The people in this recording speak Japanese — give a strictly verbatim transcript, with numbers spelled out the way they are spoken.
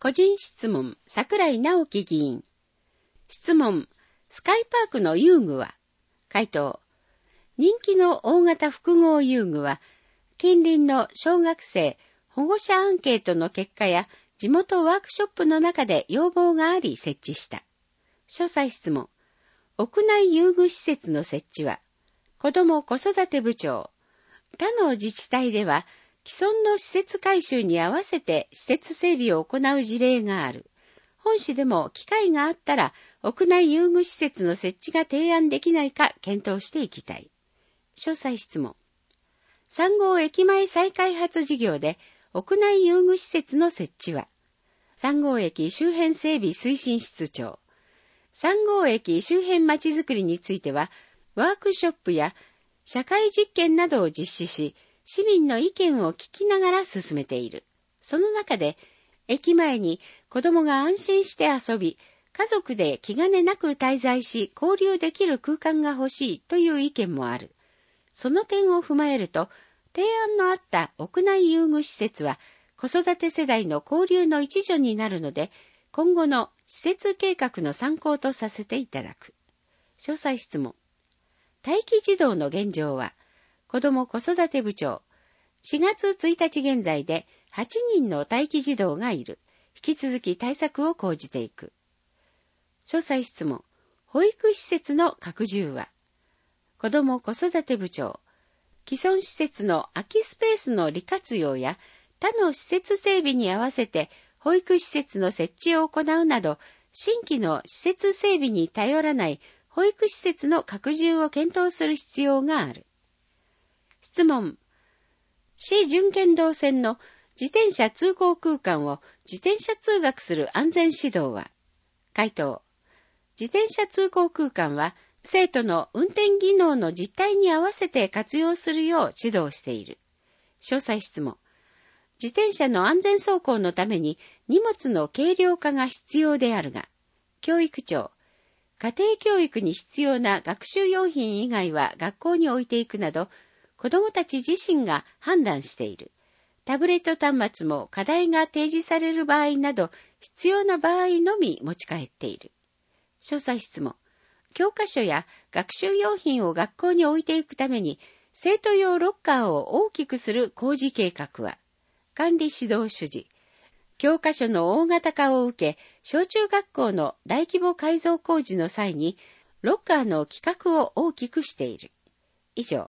個人質問、桜井直樹議員。質問、スカイパークの遊具は？回答、人気の大型複合遊具は、近隣の小学生、保護者アンケートの結果や地元ワークショップの中で要望があり設置した。詳細質問、屋内遊具施設の設置は、子ども子育て部長。他の自治体では、既存の施設改修に合わせて施設整備を行う事例がある。本市でも機会があったら、屋内遊具施設の設置が提案できないか検討していきたい。詳細質問。さん号駅前再開発事業で屋内遊具施設の設置は、さん号駅周辺整備推進室長。さん号駅周辺まちづくりについては、ワークショップや社会実験などを実施し、市民の意見を聞きながら進めている。その中で、駅前に子どもが安心して遊び、家族で気兼ねなく滞在し交流できる空間が欲しいという意見もある。その点を踏まえると、提案のあった屋内遊具施設は子育て世代の交流の一助になるので、今後の施設計画の参考とさせていただく。詳細質問。待機児童の現状は、子ども子育て部長、しがつついたち現在ではちにんの待機児童がいる。引き続き対策を講じていく。詳細質問。保育施設の拡充は、子ども子育て部長、既存施設の空きスペースの利活用や他の施設整備に合わせて保育施設の設置を行うなど、新規の施設整備に頼らない保育施設の拡充を検討する必要がある。質問。市準県道線の自転車通行空間を自転車通学する安全指導は？回答。自転車通行空間は生徒の運転技能の実態に合わせて活用するよう指導している。詳細質問。自転車の安全走行のために荷物の軽量化が必要であるが、教育長、家庭教育に必要な学習用品以外は学校に置いていくなど、子どもたち自身が判断している。タブレット端末も課題が提示される場合など、必要な場合のみ持ち帰っている。詳細質問。教科書や学習用品を学校に置いていくために、生徒用ロッカーを大きくする工事計画は、管理指導主事。教科書の大型化を受け、小中学校の大規模改造工事の際に、ロッカーの規格を大きくしている。以上。